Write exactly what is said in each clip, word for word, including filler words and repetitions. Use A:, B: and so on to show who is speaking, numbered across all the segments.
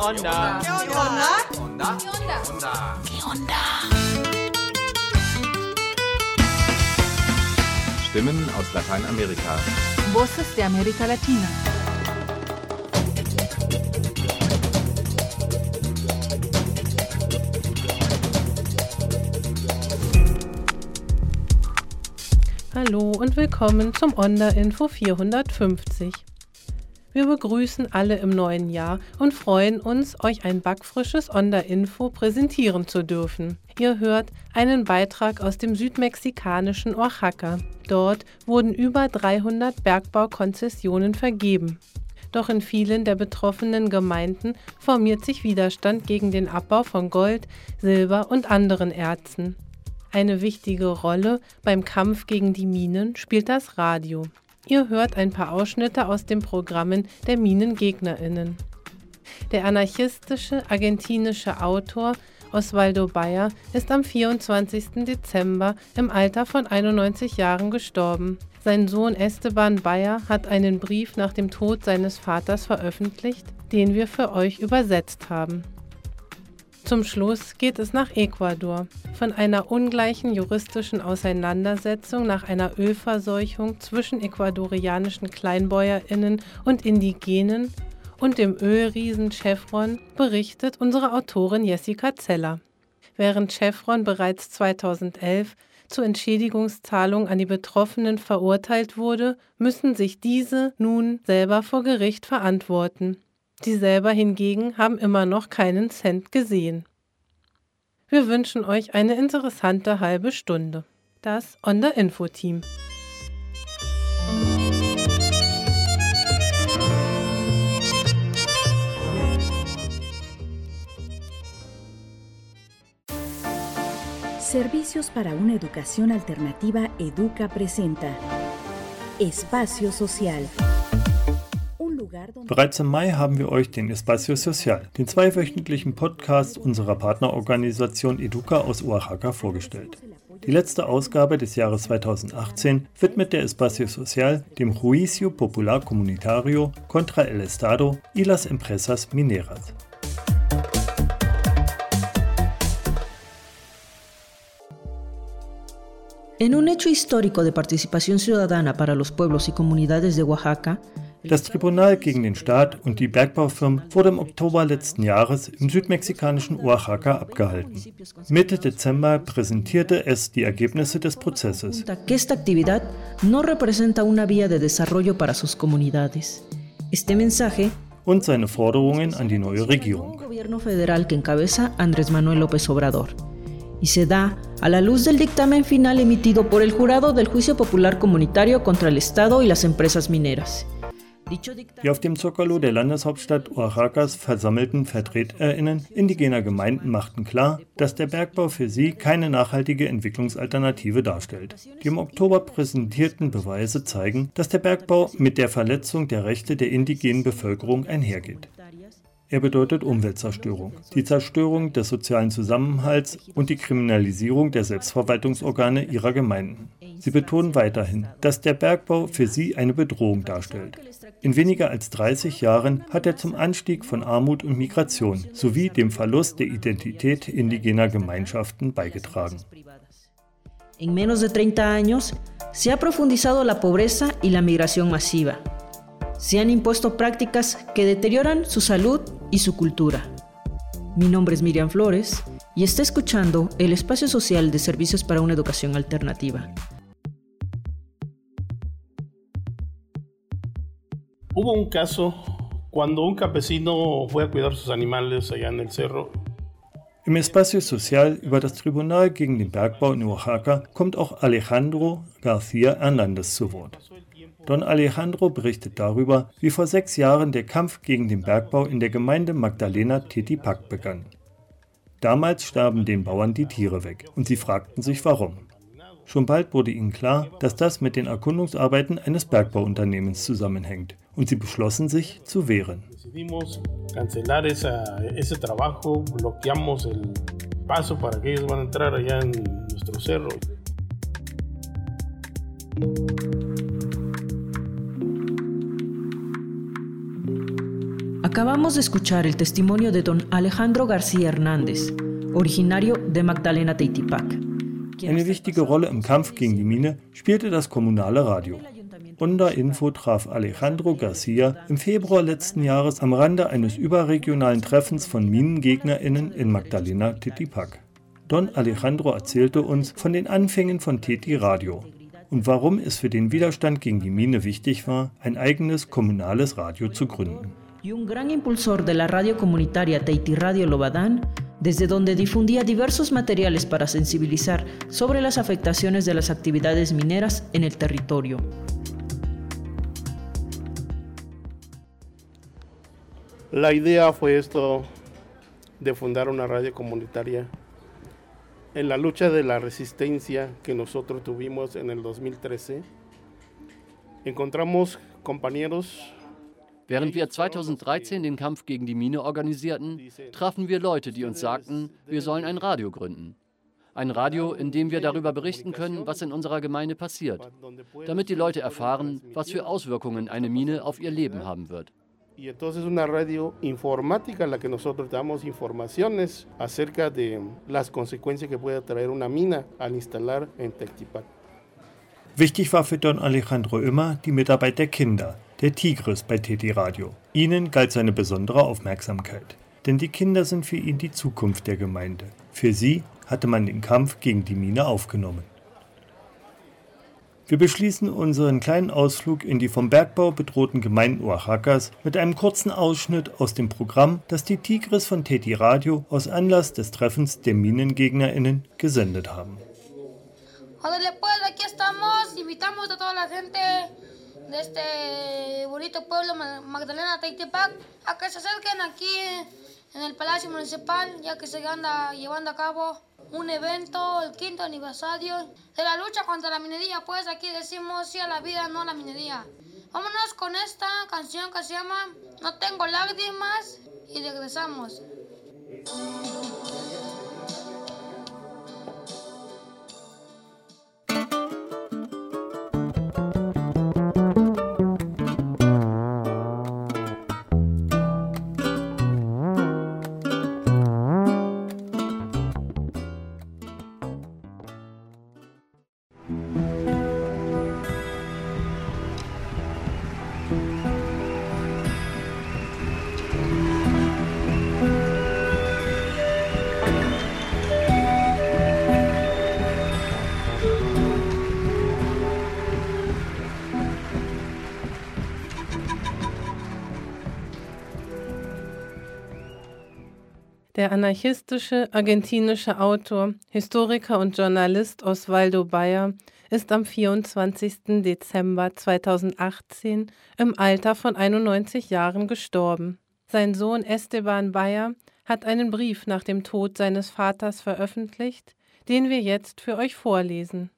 A: onda?
B: ¿Qué onda?
C: ¿Qué onda?
B: ¿Qué onda?
C: ¿Qué onda?
D: Stimmen aus Lateinamerika.
E: Voces de América Latina.
F: Hallo und willkommen zum Onda-Info vierhundertfünfzig. Wir begrüßen alle im neuen Jahr und freuen uns, euch ein backfrisches Onda-Info präsentieren zu dürfen. Ihr hört einen Beitrag aus dem südmexikanischen Oaxaca. Dort wurden über dreihundert Bergbaukonzessionen vergeben. Doch in vielen der betroffenen Gemeinden formiert sich Widerstand gegen den Abbau von Gold, Silber und anderen Erzen. Eine wichtige Rolle beim Kampf gegen die Minen spielt das Radio. Ihr hört ein paar Ausschnitte aus den Programmen der MinengegnerInnen. Der anarchistische argentinische Autor Osvaldo Bayer ist am vierundzwanzigsten Dezember im Alter von einundneunzig Jahren gestorben. Sein Sohn Esteban Bayer hat einen Brief nach dem Tod seines Vaters veröffentlicht, den wir für euch übersetzt haben. Zum Schluss geht es nach Ecuador. Von einer ungleichen juristischen Auseinandersetzung nach einer Ölverseuchung zwischen ecuadorianischen KleinbäuerInnen und Indigenen und dem Ölriesen Chevron berichtet unsere Autorin Jessica Zeller. Während Chevron bereits zweitausendelf zur Entschädigungszahlung an die Betroffenen verurteilt wurde, müssen sich diese nun selber vor Gericht verantworten. Die selber hingegen haben immer noch keinen Cent gesehen. Wir wünschen euch eine interessante halbe Stunde. Das Onda-Info-Team.
G: Servicios para una Educación Alternativa Educa presenta Espacio Social.
H: Bereits im Mai haben wir euch den Espacio Social, den zweiwöchentlichen Podcast unserer Partnerorganisation Educa aus Oaxaca, vorgestellt. Die letzte Ausgabe des Jahres zweitausendachtzehn widmet der Espacio Social dem Juicio Popular Comunitario contra el Estado y las Empresas Mineras.
I: En un hecho histórico de participación ciudadana para los pueblos y comunidades de Oaxaca,
H: das Tribunal gegen den Staat und die Bergbaufirmen wurde im Oktober letzten Jahres im südmexikanischen Oaxaca abgehalten. Mitte Dezember präsentierte es die Ergebnisse des Prozesses.
I: Que esta actividad no representa una vía de desarrollo para sus comunidades. Este mensaje
H: und seine Forderungen an die neue Regierung.
I: Gobierno federal que encabeza Andrés Manuel López Obrador. Y se da a la luz del dictamen final emitido por el jurado del Juicio Popular Comunitario contra el Estado y las Empresas Mineras.
H: Die auf dem Zócalo der Landeshauptstadt Oaxacas versammelten VertreterInnen indigener Gemeinden machten klar, dass der Bergbau für sie keine nachhaltige Entwicklungsalternative darstellt. Die im Oktober präsentierten Beweise zeigen, dass der Bergbau mit der Verletzung der Rechte der indigenen Bevölkerung einhergeht. Er bedeutet Umweltzerstörung, die Zerstörung des sozialen Zusammenhalts und die Kriminalisierung der Selbstverwaltungsorgane ihrer Gemeinden. Sie betonen weiterhin, dass der Bergbau für sie eine Bedrohung darstellt. In weniger als dreißig Jahren hat er zum Anstieg von Armut und Migration sowie dem Verlust der Identität indigener Gemeinschaften beigetragen.
I: En menos de treinta años se ha profundizado la pobreza y la migración masiva. Se han impuesto prácticas que deterioran su salud y su cultura. Mi nombre es Miriam Flores y está escuchando el Espacio Social de Servicios para una Educación Alternativa.
J: Hubo un caso cuando un campesino fue a cuidar sus animales allá en el cerro.
H: Im Espacio Social über das Tribunal gegen den Bergbau in Oaxaca kommt auch Alejandro García Hernández zu Wort. Don Alejandro berichtet darüber, wie vor sechs Jahren der Kampf gegen den Bergbau in der Gemeinde Magdalena Tetipac begann. Damals starben den Bauern die Tiere weg und sie fragten sich warum. Schon bald wurde ihnen klar, dass das mit den Erkundungsarbeiten eines Bergbauunternehmens zusammenhängt und sie beschlossen sich zu wehren.
J: Decidimos cancelar esa, ese trabajo, bloqueamos el paso para que ellos van a entrar allá en nuestro cerro.
I: Acabamos de escuchar el testimonio de don Alejandro García Hernández, originario de Magdalena Teitipac.
H: Eine wichtige Rolle im Kampf gegen die Mine spielte das kommunale Radio. Onda Info traf Alejandro García im Februar letzten Jahres am Rande eines überregionalen Treffens von MinengegnerInnen in Magdalena Teitipac. Don Alejandro erzählte uns von den Anfängen von Teti Radio und warum es für den Widerstand gegen die Mine wichtig war, ein eigenes kommunales Radio zu gründen.
I: Y un gran impulsor de la radio comunitaria Teiti Radio Lobadán, desde donde difundía diversos materiales para sensibilizar sobre las afectaciones de las actividades mineras en el territorio.
J: La idea fue esto de fundar una radio comunitaria en la lucha de la resistencia que nosotros tuvimos en el dos mil trece. Encontramos compañeros.
A: Während wir zweitausenddreizehn den Kampf gegen die Mine organisierten, trafen wir Leute, die uns sagten, wir sollen ein Radio gründen. Ein Radio, in dem wir darüber berichten können, was in unserer Gemeinde passiert, damit die Leute erfahren, was für Auswirkungen eine Mine auf ihr Leben haben wird.
J: Y entonces una radio informática en la que nosotros damos informaciones acerca de las consecuencias que puede traer una mina al instalar en Teitipac.
H: Wichtig war für Don Alejandro immer die Mitarbeit der Kinder, der Tigris bei Teti Radio. Ihnen galt seine besondere Aufmerksamkeit. Denn die Kinder sind für ihn die Zukunft der Gemeinde. Für sie hatte man den Kampf gegen die Mine aufgenommen. Wir beschließen unseren kleinen Ausflug in die vom Bergbau bedrohten Gemeinden Oaxacas mit einem kurzen Ausschnitt aus dem Programm, das die Tigris von Teti Radio aus Anlass des Treffens der MinengegnerInnen gesendet haben.
B: Órale pues, aquí estamos, invitamos a toda la gente de este bonito pueblo Magdalena Teitipac a que se acerquen aquí en el Palacio Municipal, ya que se anda llevando a cabo un evento, el quinto aniversario de la lucha contra la minería. Pues aquí decimos sí a la vida, no a la minería. Vámonos con esta canción que se llama No tengo lágrimas y regresamos.
F: Der anarchistische argentinische Autor, Historiker und Journalist Osvaldo Bayer ist am vierundzwanzigsten Dezember zweitausendachtzehn im Alter von einundneunzig Jahren gestorben. Sein Sohn Esteban Bayer hat einen Brief nach dem Tod seines Vaters veröffentlicht, den wir jetzt für euch vorlesen.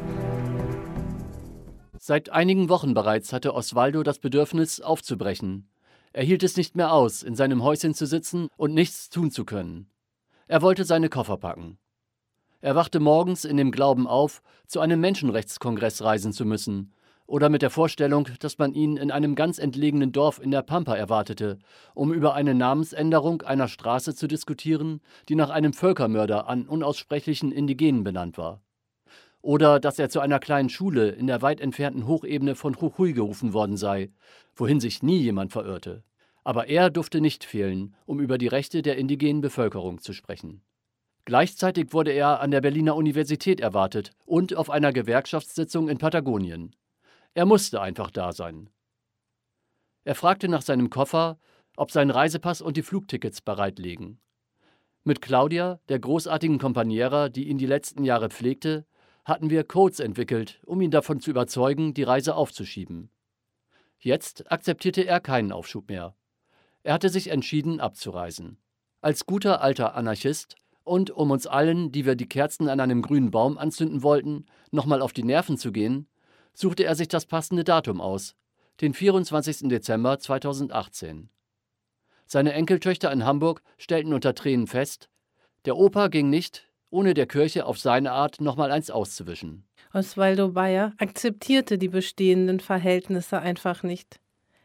A: Seit einigen Wochen bereits hatte Osvaldo das Bedürfnis, aufzubrechen. Er hielt es nicht mehr aus, in seinem Häuschen zu sitzen und nichts tun zu können. Er wollte seine Koffer packen. Er wachte morgens in dem Glauben auf, zu einem Menschenrechtskongress reisen zu müssen oder mit der Vorstellung, dass man ihn in einem ganz entlegenen Dorf in der Pampa erwartete, um über eine Namensänderung einer Straße zu diskutieren, die nach einem Völkermörder an unaussprechlichen Indigenen benannt war. Oder dass er zu einer kleinen Schule in der weit entfernten Hochebene von Jujuy gerufen worden sei, wohin sich nie jemand verirrte. Aber er durfte nicht fehlen, um über die Rechte der indigenen Bevölkerung zu sprechen. Gleichzeitig wurde er an der Berliner Universität erwartet und auf einer Gewerkschaftssitzung in Patagonien. Er musste einfach da sein. Er fragte nach seinem Koffer, ob sein Reisepass und die Flugtickets bereit liegen. Mit Claudia, der großartigen Kompaniera, die ihn die letzten Jahre pflegte, hatten wir Codes entwickelt, um ihn davon zu überzeugen, die Reise aufzuschieben. Jetzt akzeptierte er keinen Aufschub mehr. Er hatte sich entschieden, abzureisen. Als guter alter Anarchist und um uns allen, die wir die Kerzen an einem grünen Baum anzünden wollten, nochmal auf die Nerven zu gehen, suchte er sich das passende Datum aus, den vierundzwanzigsten Dezember zweitausendachtzehn. Seine Enkeltöchter in Hamburg stellten unter Tränen fest, der Opa ging nicht, ohne der Kirche auf seine Art nochmal eins auszuwischen.
F: Osvaldo Bayer akzeptierte die bestehenden Verhältnisse einfach nicht.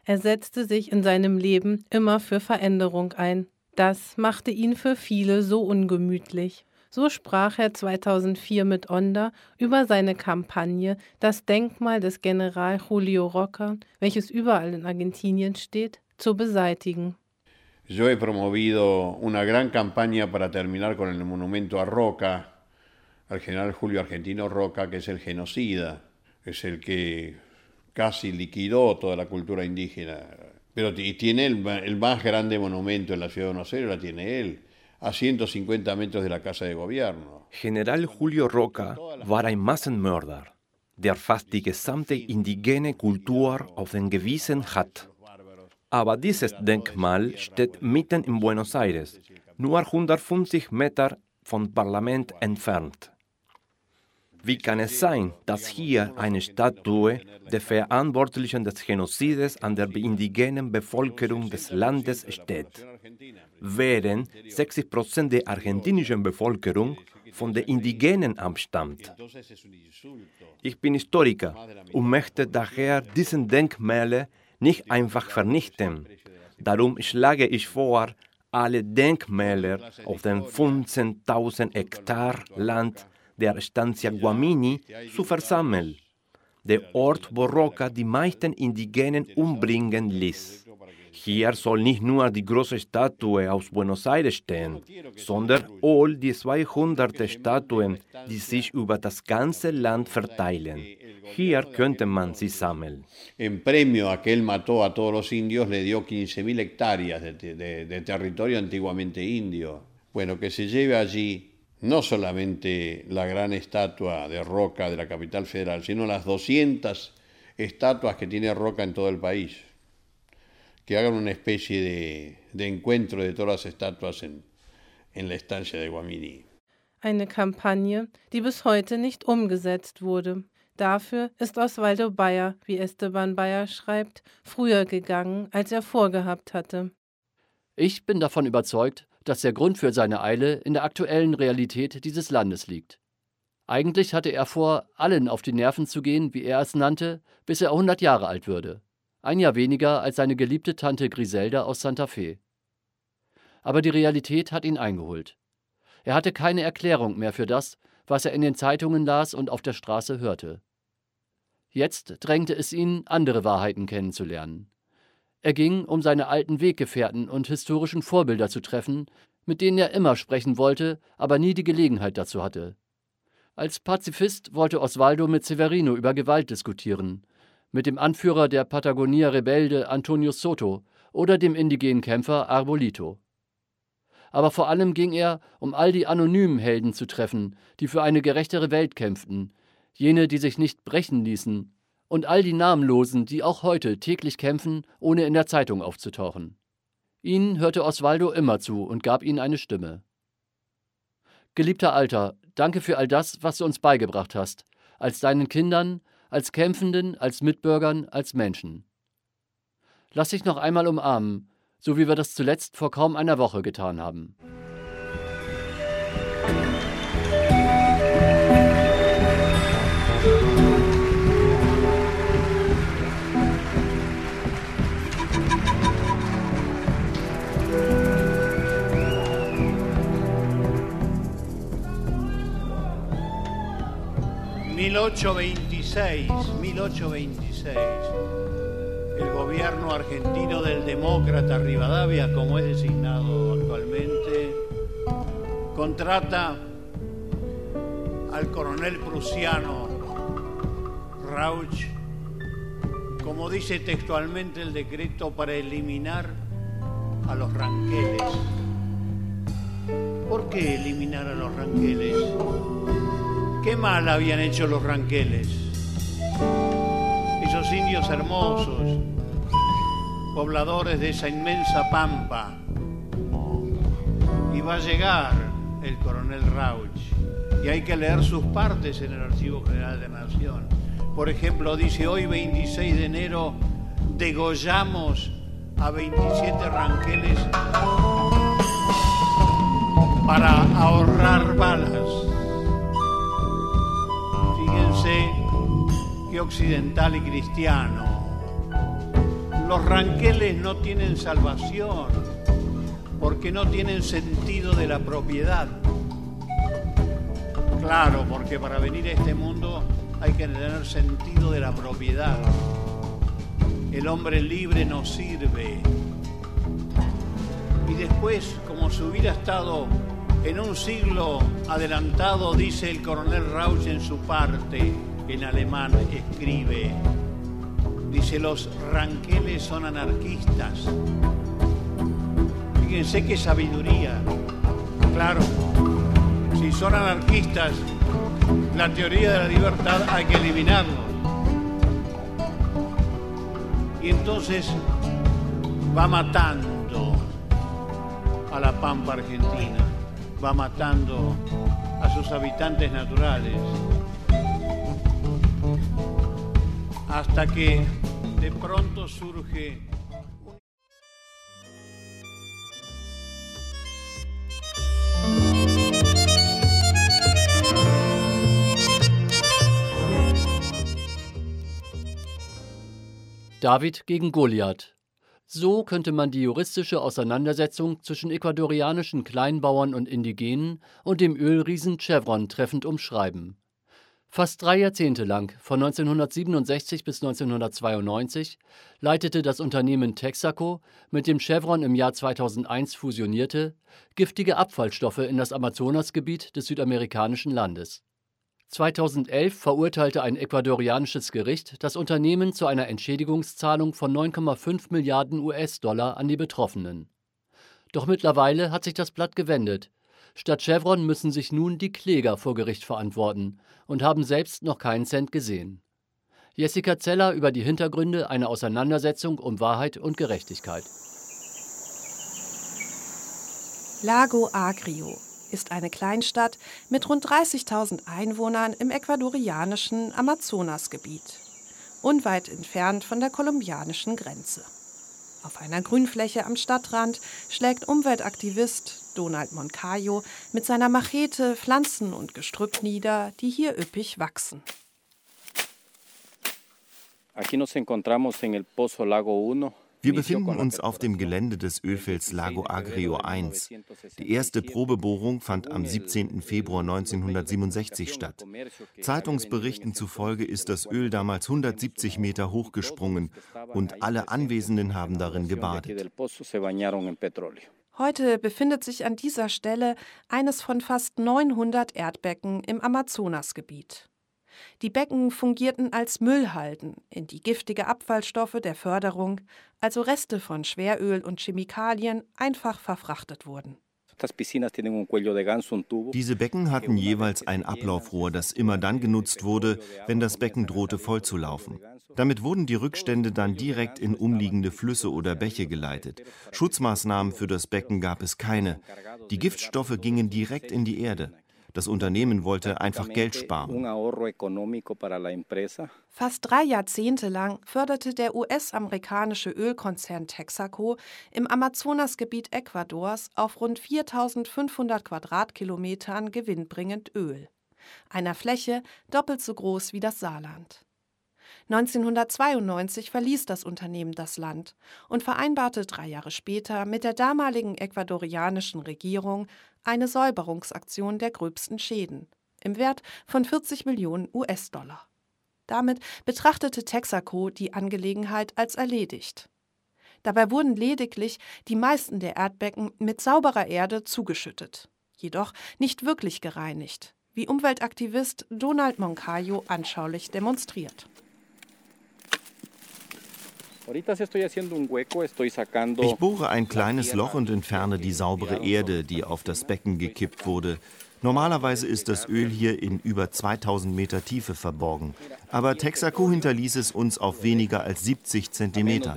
F: Er setzte sich in seinem Leben immer für Veränderung ein. Das machte ihn für viele so ungemütlich. So sprach er zweitausendvier mit Onda über seine Kampagne, das Denkmal des General Julio Roca, welches überall in Argentinien steht, zu beseitigen.
C: Yo he promovido una gran campaña para terminar con el monumento a Roca, al general Julio Argentino Roca, que es el genocida, es el que casi liquidó toda la cultura indígena. Pero tiene el, el más grande monumento en la ciudad de Buenos Aires, la tiene él, a ciento cincuenta metros de la Casa de Gobierno.
K: General Julio Roca war ein Massenmörder, der fast die gesamte indigene Kultur auf den Gewissen hat. Aber dieses Denkmal steht mitten in Buenos Aires, nur hundertfünfzig Meter vom Parlament entfernt. Wie kann es sein, dass hier eine Statue der Verantwortlichen des Genozides an der indigenen Bevölkerung des Landes steht, während sechzig Prozent der argentinischen Bevölkerung von den Indigenen abstammt? Ich bin Historiker und möchte daher diesen Denkmäler nicht einfach vernichten. Darum schlage ich vor, alle Denkmäler auf den fünfzehntausend Hektar Land der Estancia Guamini zu versammeln, der Ort, wo Roca die meisten Indigenen umbringen ließ. Hier soll nicht nur die große Statue aus Buenos Aires stehen, sondern all die zweihundert Statuen, die sich über das ganze Land verteilen. Hier könnte man sie sammeln.
C: En premio a que él mató a todos los indios, le dio quince mil hectáreas de, de, de territorio antiguamente indio. Bueno, que se lleve allí no solamente la gran estatua de Roca de la capital federal, sino las doscientas estatuas que tiene Roca en todo el país. Que hagan una especie de, de encuentro de todas las estatuas en, en la estancia de Guamini.
F: Eine Kampagne, die bis heute nicht umgesetzt wurde. Dafür ist Osvaldo Bayer, wie Esteban Bayer schreibt, früher gegangen, als er vorgehabt hatte.
A: Ich bin davon überzeugt, dass der Grund für seine Eile in der aktuellen Realität dieses Landes liegt. Eigentlich hatte er vor, allen auf die Nerven zu gehen, wie er es nannte, bis er hundert Jahre alt würde. Ein Jahr weniger als seine geliebte Tante Griselda aus Santa Fe. Aber die Realität hat ihn eingeholt. Er hatte keine Erklärung mehr für das, was er in den Zeitungen las und auf der Straße hörte. Jetzt drängte es ihn, andere Wahrheiten kennenzulernen. Er ging, um seine alten Weggefährten und historischen Vorbilder zu treffen, mit denen er immer sprechen wollte, aber nie die Gelegenheit dazu hatte. Als Pazifist wollte Osvaldo mit Severino über Gewalt diskutieren, mit dem Anführer der Patagonia Rebelde Antonio Soto oder dem indigenen Kämpfer Arbolito. Aber vor allem ging er, um all die anonymen Helden zu treffen, die für eine gerechtere Welt kämpften, jene, die sich nicht brechen ließen, und all die Namenlosen, die auch heute täglich kämpfen, ohne in der Zeitung aufzutauchen. Ihnen hörte Osvaldo immer zu und gab ihnen eine Stimme. Geliebter Alter, danke für all das, was du uns beigebracht hast, als deinen Kindern, als Kämpfenden, als Mitbürgern, als Menschen. Lass dich noch einmal umarmen, so wie wir das zuletzt vor kaum einer Woche getan haben.
L: mil ochocientos veintiséis, el gobierno argentino del demócrata Rivadavia, como es designado actualmente, contrata al coronel prusiano Rauch, como dice textualmente el decreto, para eliminar a los ranqueles. ¿Por qué eliminar a los ranqueles? ¿Qué mal habían hecho los ranqueles? Esos indios hermosos, pobladores de esa inmensa pampa. Y va a llegar el coronel Rauch, y hay que leer sus partes en el Archivo General de la Nación. Por ejemplo, dice: hoy veintiséis de enero degollamos a veintisiete ranqueles para ahorrar balas. Fíjense qué occidental y cristiano. Los ranqueles no tienen salvación porque no tienen sentido de la propiedad. Claro, porque para venir a este mundo hay que tener sentido de la propiedad. El hombre libre no sirve. Y después, como si hubiera estado en un siglo adelantado, dice el coronel Rauch en su parte, en alemán escribe, dice, los ranqueles son anarquistas. Fíjense qué sabiduría. Claro, si son anarquistas, la teoría de la libertad hay que eliminarlo. Y entonces va matando a la pampa argentina, va matando a sus habitantes naturales, hasta que de pronto surge un...
A: David gegen Goliath. So könnte man die juristische Auseinandersetzung zwischen ecuadorianischen Kleinbauern und Indigenen und dem Ölriesen Chevron treffend umschreiben. Fast drei Jahrzehnte lang, von neunzehnhundertsiebenundsechzig bis neunzehnhundertzweiundneunzig, leitete das Unternehmen Texaco, mit dem Chevron im Jahr zweitausendeins fusionierte, giftige Abfallstoffe in das Amazonasgebiet des südamerikanischen Landes. zweitausendelf verurteilte ein ecuadorianisches Gericht das Unternehmen zu einer Entschädigungszahlung von neun Komma fünf Milliarden U S-Dollar an die Betroffenen. Doch mittlerweile hat sich das Blatt gewendet. Statt Chevron müssen sich nun die Kläger vor Gericht verantworten und haben selbst noch keinen Cent gesehen. Jessica Zeller über die Hintergründe einer Auseinandersetzung um Wahrheit und Gerechtigkeit.
M: Lago Agrio ist eine Kleinstadt mit rund dreißigtausend Einwohnern im ecuadorianischen Amazonasgebiet, unweit entfernt von der kolumbianischen Grenze. Auf einer Grünfläche am Stadtrand schlägt Umweltaktivist Donald Moncayo mit seiner Machete Pflanzen und Gestrüpp nieder, die hier üppig wachsen.
N: Aquí nos encontramos en el Pozo Lago uno.
O: Wir befinden uns auf dem Gelände des Ölfelds Lago Agrio eins. Die erste Probebohrung fand am siebzehnten Februar neunzehnhundertsiebenundsechzig statt. Zeitungsberichten zufolge ist das Öl damals hundertsiebzig Meter hochgesprungen und alle Anwesenden haben darin gebadet.
M: Heute befindet sich an dieser Stelle eines von fast neunhundert Erdbecken im Amazonasgebiet. Die Becken fungierten als Müllhalden, in die giftige Abfallstoffe der Förderung, also Reste von Schweröl und Chemikalien, einfach verfrachtet wurden.
O: Diese Becken hatten jeweils ein Ablaufrohr, das immer dann genutzt wurde, wenn das Becken drohte vollzulaufen. Damit wurden die Rückstände dann direkt in umliegende Flüsse oder Bäche geleitet. Schutzmaßnahmen für das Becken gab es keine. Die Giftstoffe gingen direkt in die Erde. Das Unternehmen wollte einfach Geld sparen.
M: Fast drei Jahrzehnte lang förderte der U S-amerikanische Ölkonzern Texaco im Amazonasgebiet Ecuadors auf rund viertausendfünfhundert Quadratkilometern gewinnbringend Öl, einer Fläche doppelt so groß wie das Saarland. neunzehnhundertzweiundneunzig verließ das Unternehmen das Land und vereinbarte drei Jahre später mit der damaligen ecuadorianischen Regierung eine Säuberungsaktion der gröbsten Schäden im Wert von vierzig Millionen U S-Dollar. Damit betrachtete Texaco die Angelegenheit als erledigt. Dabei wurden lediglich die meisten der Erdbecken mit sauberer Erde zugeschüttet, jedoch nicht wirklich gereinigt, wie Umweltaktivist Donald Moncayo anschaulich demonstriert.
O: Ich bohre ein kleines Loch und entferne die saubere Erde, die auf das Becken gekippt wurde. Normalerweise ist das Öl hier in über zweitausend Meter Tiefe verborgen. Aber Texaco hinterließ es uns auf weniger als siebzig Zentimeter.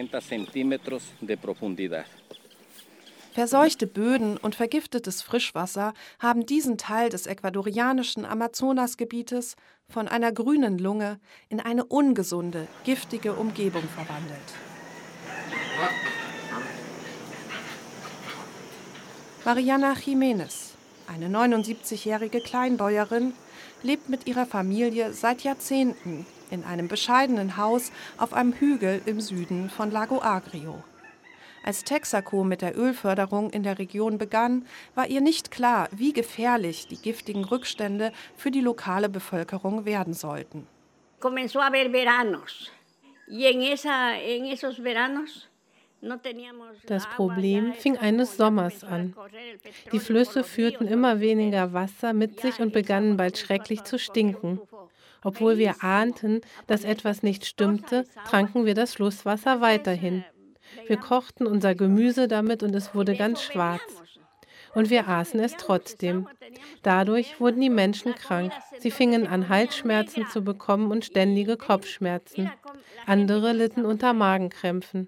M: Verseuchte Böden und vergiftetes Frischwasser haben diesen Teil des ecuadorianischen Amazonasgebietes von einer grünen Lunge in eine ungesunde, giftige Umgebung verwandelt. Mariana Jiménez, eine neunundsiebzigjährige Kleinbäuerin, lebt mit ihrer Familie seit Jahrzehnten in einem bescheidenen Haus auf einem Hügel im Süden von Lago Agrio. Als Texaco mit der Ölförderung in der Region begann, war ihr nicht klar, wie gefährlich die giftigen Rückstände für die lokale Bevölkerung werden sollten.
P: Comenzó a haber veranos. Y en esa, en esos veranos
F: Das Problem fing eines Sommers an. Die Flüsse führten immer weniger Wasser mit sich und begannen bald schrecklich zu stinken. Obwohl wir ahnten, dass etwas nicht stimmte, tranken wir das Flusswasser weiterhin. Wir kochten unser Gemüse damit und es wurde ganz schwarz. Und wir aßen es trotzdem. Dadurch wurden die Menschen krank. Sie fingen an, Halsschmerzen zu bekommen und ständige Kopfschmerzen. Andere litten unter Magenkrämpfen.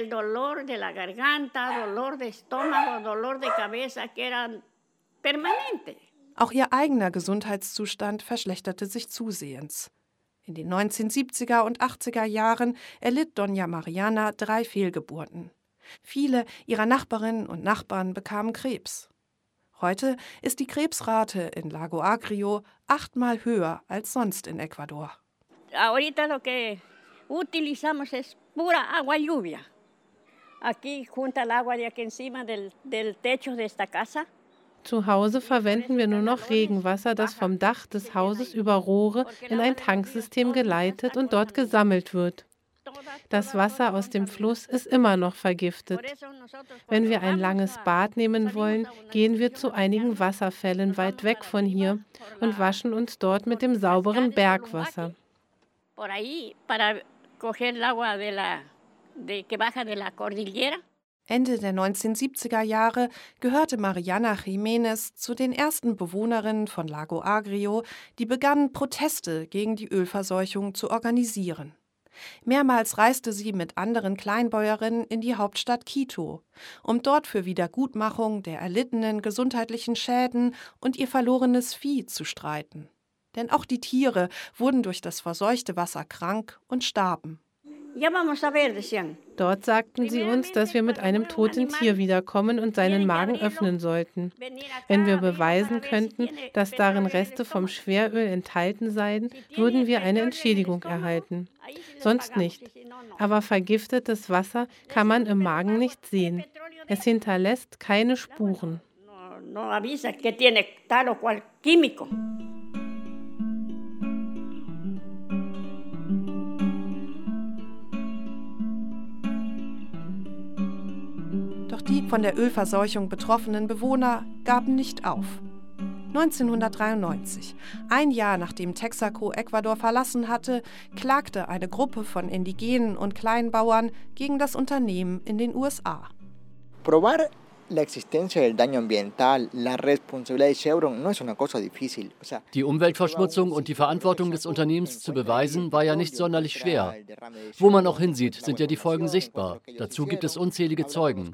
M: Auch ihr eigener Gesundheitszustand verschlechterte sich zusehends. In den neunzehnhundertsiebziger und achtziger Jahren erlitt Doña Mariana drei Fehlgeburten. Viele ihrer Nachbarinnen und Nachbarn bekamen Krebs. Heute ist die Krebsrate in Lago Agrio achtmal höher als sonst in Ecuador.
P: Ahorita lo que utilizamos es pura agua lluvia. Aquí junta el agua de aquí encima del, del techo de esta casa.
F: Zu Hause verwenden wir nur noch Regenwasser, das vom Dach des Hauses über Rohre in ein Tanksystem geleitet und dort gesammelt wird. Das Wasser aus dem Fluss ist immer noch vergiftet. Wenn wir ein langes Bad nehmen wollen, gehen wir zu einigen Wasserfällen weit weg von hier und waschen uns dort mit dem sauberen Bergwasser.
M: Ende der neunzehnhundertsiebziger Jahre gehörte Mariana Jiménez zu den ersten Bewohnerinnen von Lago Agrio, die begannen, Proteste gegen die Ölverseuchung zu organisieren. Mehrmals reiste sie mit anderen Kleinbäuerinnen in die Hauptstadt Quito, um dort für Wiedergutmachung der erlittenen gesundheitlichen Schäden und ihr verlorenes Vieh zu streiten. Denn auch die Tiere wurden durch das verseuchte Wasser krank und starben.
F: Dort sagten sie uns, dass wir mit einem toten Tier wiederkommen und seinen Magen öffnen sollten. Wenn wir beweisen könnten, dass darin Reste vom Schweröl enthalten seien, würden wir eine Entschädigung erhalten. Sonst nicht. Aber vergiftetes Wasser kann man im Magen nicht sehen. Es hinterlässt keine Spuren.
M: Die von der Ölverseuchung betroffenen Bewohner gaben nicht auf. neunzehnhundertdreiundneunzig, ein Jahr nachdem Texaco Ecuador verlassen hatte, klagte eine Gruppe von Indigenen und Kleinbauern gegen das Unternehmen in den U S A.
Q: Probar la existencia del daño ambiental, la responsabilidad de Chevron no es una cosa difícil.
A: Die Umweltverschmutzung und die Verantwortung des Unternehmens zu beweisen, war ja nicht sonderlich schwer. Wo man auch hinsieht, sind ja die Folgen sichtbar. Dazu gibt es unzählige Zeugen.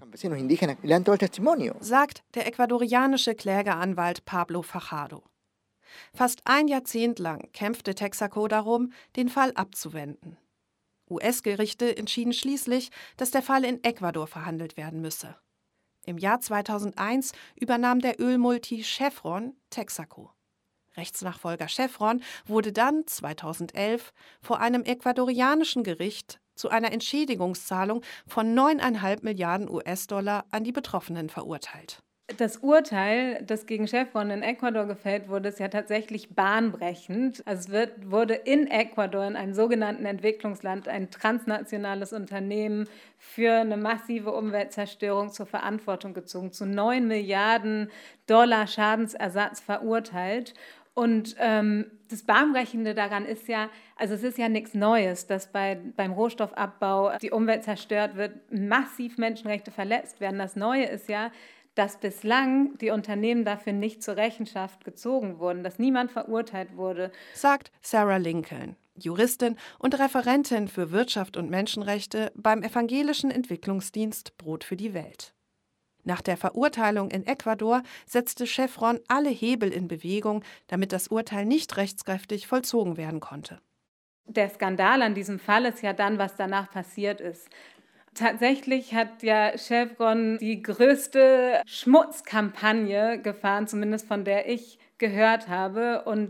M: Sagt der ecuadorianische Klägeranwalt Pablo Fajardo. Fast ein Jahrzehnt lang kämpfte Texaco darum, den Fall abzuwenden. U S-Gerichte entschieden schließlich, dass der Fall in Ecuador verhandelt werden müsse. Im Jahr zweitausendeins übernahm der Ölmulti Chevron Texaco. Rechtsnachfolger Chevron wurde dann zweitausendelf vor einem ecuadorianischen Gericht zu einer Entschädigungszahlung von neuneinhalb Milliarden U S-Dollar an die Betroffenen verurteilt.
R: Das Urteil, das gegen Chevron in Ecuador gefällt wurde, ist ja tatsächlich bahnbrechend. Also es wird, wurde in Ecuador, in einem sogenannten Entwicklungsland, ein transnationales Unternehmen für eine massive Umweltzerstörung zur Verantwortung gezogen, zu neun Milliarden Dollar Schadensersatz verurteilt. Und ähm, das Bahnbrechende daran ist ja, also es ist ja nichts Neues, dass bei, beim Rohstoffabbau die Umwelt zerstört wird, massiv Menschenrechte verletzt werden. Das Neue ist ja, dass bislang die Unternehmen dafür nicht zur Rechenschaft gezogen wurden, dass niemand verurteilt wurde.
M: Sagt Sarah Lincoln, Juristin und Referentin für Wirtschaft und Menschenrechte beim evangelischen Entwicklungsdienst Brot für die Welt. Nach der Verurteilung in Ecuador setzte Chevron alle Hebel in Bewegung, damit das Urteil nicht rechtskräftig vollzogen werden konnte.
R: Der Skandal an diesem Fall ist ja dann, was danach passiert ist. Tatsächlich hat ja Chevron die größte Schmutzkampagne gefahren, zumindest von der ich gehört habe. Und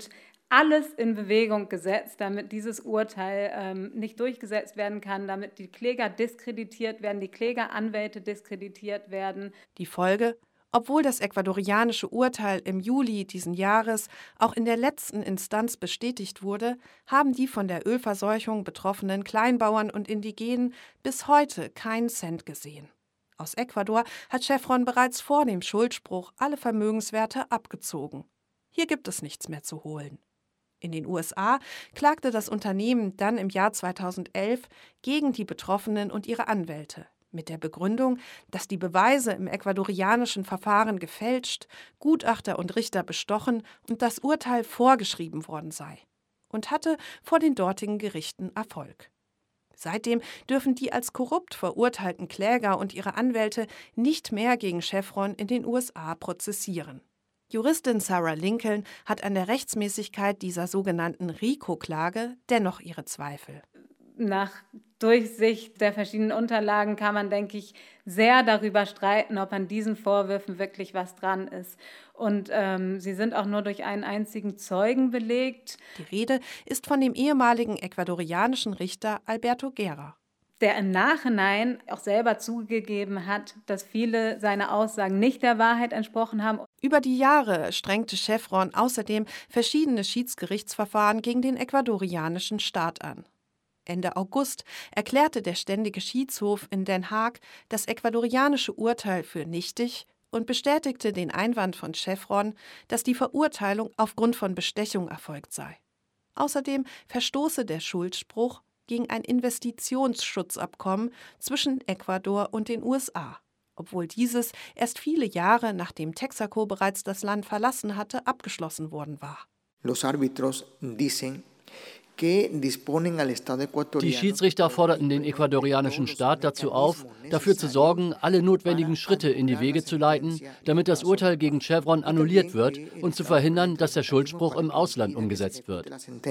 R: alles in Bewegung gesetzt, damit dieses Urteil ähm, nicht durchgesetzt werden kann, damit die Kläger diskreditiert werden, die Klägeranwälte diskreditiert werden.
M: Die Folge: Obwohl das ecuadorianische Urteil im Juli diesen Jahres auch in der letzten Instanz bestätigt wurde, haben die von der Ölverseuchung betroffenen Kleinbauern und Indigenen bis heute keinen Cent gesehen. Aus Ecuador hat Chevron bereits vor dem Schuldspruch alle Vermögenswerte abgezogen. Hier gibt es nichts mehr zu holen. In den U S A klagte das Unternehmen dann im Jahr zweitausendelf gegen die Betroffenen und ihre Anwälte, mit der Begründung, dass die Beweise im ecuadorianischen Verfahren gefälscht, Gutachter und Richter bestochen und das Urteil vorgeschrieben worden sei, und hatte vor den dortigen Gerichten Erfolg. Seitdem dürfen die als korrupt verurteilten Kläger und ihre Anwälte nicht mehr gegen Chevron in den U S A prozessieren. Juristin Sarah Lincoln hat an der Rechtsmäßigkeit dieser sogenannten RICO-Klage dennoch ihre Zweifel.
R: Nach Durchsicht der verschiedenen Unterlagen kann man, denke ich, sehr darüber streiten, ob an diesen Vorwürfen wirklich was dran ist. Und ähm, sie sind auch nur durch einen einzigen Zeugen belegt.
M: Die Rede ist von dem ehemaligen ecuadorianischen Richter Alberto Guerra,
R: der im Nachhinein auch selber zugegeben hat, dass viele seiner Aussagen nicht der Wahrheit entsprochen haben.
M: Über die Jahre strengte Chevron außerdem verschiedene Schiedsgerichtsverfahren gegen den ecuadorianischen Staat an. Ende August erklärte der Ständige Schiedshof in Den Haag das ecuadorianische Urteil für nichtig und bestätigte den Einwand von Chevron, dass die Verurteilung aufgrund von Bestechung erfolgt sei. Außerdem verstoße der Schuldspruch gegen ein Investitionsschutzabkommen zwischen Ecuador und den U S A, obwohl dieses erst viele Jahre nachdem Texaco bereits das Land verlassen hatte, abgeschlossen worden war.
Q: Los árbitros dicen que disponen al Estado ecuatoriano.
A: Die Schiedsrichter forderten den ecuadorianischen Staat dazu auf, dafür zu sorgen, alle notwendigen Schritte in die Wege zu leiten, damit das Urteil gegen Chevron annulliert wird und zu verhindern, dass der Schuldspruch im Ausland umgesetzt wird.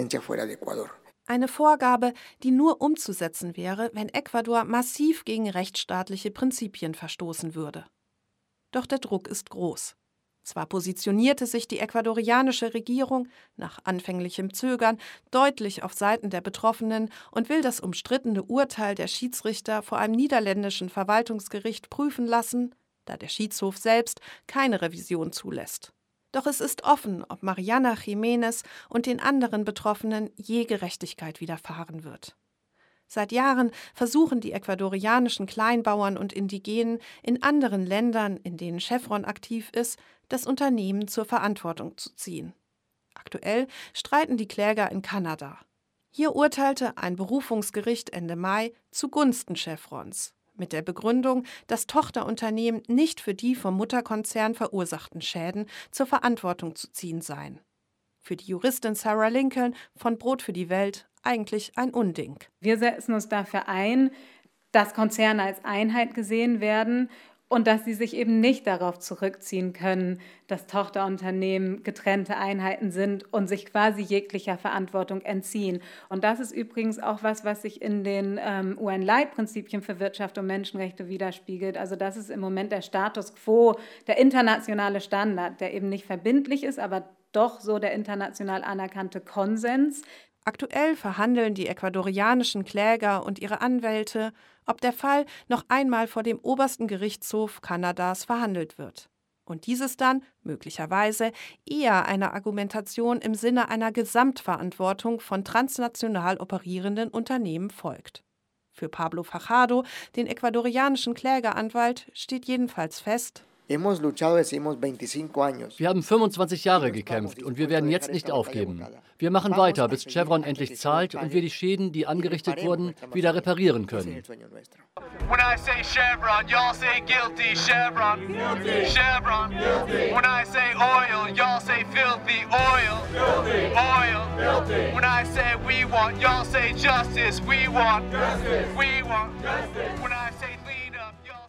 M: Eine Vorgabe, die nur umzusetzen wäre, wenn Ecuador massiv gegen rechtsstaatliche Prinzipien verstoßen würde. Doch der Druck ist groß. Zwar positionierte sich die ecuadorianische Regierung nach anfänglichem Zögern deutlich auf Seiten der Betroffenen und will das umstrittene Urteil der Schiedsrichter vor einem niederländischen Verwaltungsgericht prüfen lassen, da der Schiedshof selbst keine Revision zulässt. Doch es ist offen, ob Mariana Jiménez und den anderen Betroffenen je Gerechtigkeit widerfahren wird. Seit Jahren versuchen die ecuadorianischen Kleinbauern und Indigenen in anderen Ländern, in denen Chevron aktiv ist, das Unternehmen zur Verantwortung zu ziehen. Aktuell streiten die Kläger in Kanada. Hier urteilte ein Berufungsgericht Ende Mai zugunsten Chevrons, mit der Begründung, dass Tochterunternehmen nicht für die vom Mutterkonzern verursachten Schäden zur Verantwortung zu ziehen seien. Für die Juristin Sarah Lincoln von Brot für die Welt eigentlich ein Unding.
R: Wir setzen uns dafür ein, dass Konzerne als Einheit gesehen werden und dass sie sich eben nicht darauf zurückziehen können, dass Tochterunternehmen getrennte Einheiten sind und sich quasi jeglicher Verantwortung entziehen. Und das ist übrigens auch was, was sich in den ähm, U N-Leitprinzipien für Wirtschaft und Menschenrechte widerspiegelt. Also das ist im Moment der Status quo, der internationale Standard, der eben nicht verbindlich ist, aber doch so der international anerkannte Konsens.
M: Aktuell verhandeln die ecuadorianischen Kläger und ihre Anwälte, ob der Fall noch einmal vor dem obersten Gerichtshof Kanadas verhandelt wird. Und dieses dann, möglicherweise, eher einer Argumentation im Sinne einer Gesamtverantwortung von transnational operierenden Unternehmen folgt. Für Pablo Fajardo, den ecuadorianischen Klägeranwalt, steht jedenfalls fest:
A: Wir haben fünfundzwanzig Jahre gekämpft und wir werden jetzt nicht aufgeben. Wir machen weiter, bis Chevron endlich zahlt und wir die Schäden, die angerichtet wurden, wieder reparieren können.
S: When I say Chevron, y'all say guilty. Chevron, guilty. Chevron, guilty. When I say oil, y'all say filthy. Oil, guilty. Oil, guilty. When I say we want, y'all say justice. We want justice. We want justice. When I say lead up, y'all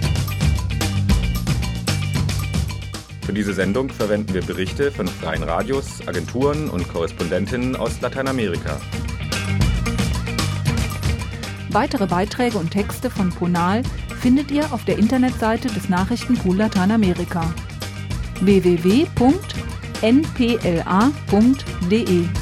S: say...
D: Für diese Sendung verwenden wir Berichte von freien Radios, Agenturen und Korrespondentinnen aus Lateinamerika.
E: Weitere Beiträge und Texte von Ponal findet ihr auf der Internetseite des Nachrichtenpool Lateinamerika w w w punkt n p l a punkt d e.